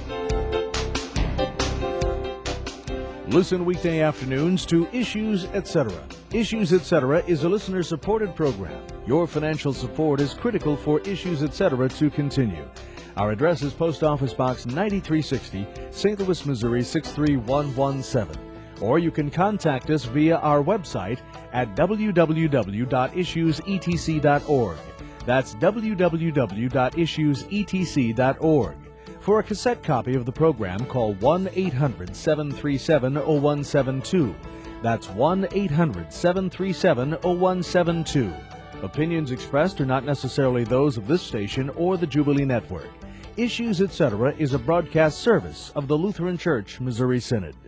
Listen weekday afternoons to Issues Etc. Issues Etc. is a listener-supported program. Your financial support is critical for Issues Etc. to continue. Our address is Post Office Box 9360, St. Louis, Missouri 63117. Or you can contact us via our website at www.issuesetc.org. That's www.issuesetc.org. For a cassette copy of the program, call 1-800-737-0172. That's 1-800-737-0172. Opinions expressed are not necessarily those of this station or the Jubilee Network. Issues Etc. is a broadcast service of the Lutheran Church Missouri Synod.